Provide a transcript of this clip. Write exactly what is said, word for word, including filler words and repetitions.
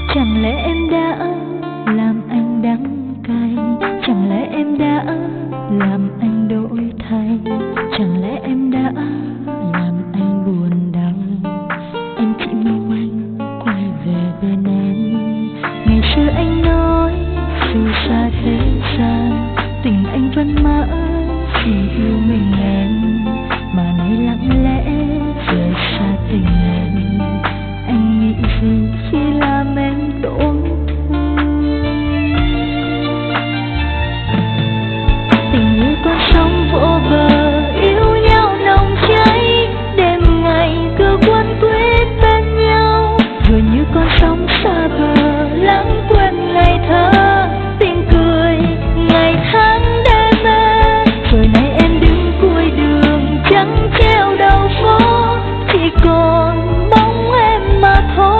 Chẳng lẽ em đã làm anh đắng cay, chẳng lẽ em đã làm anh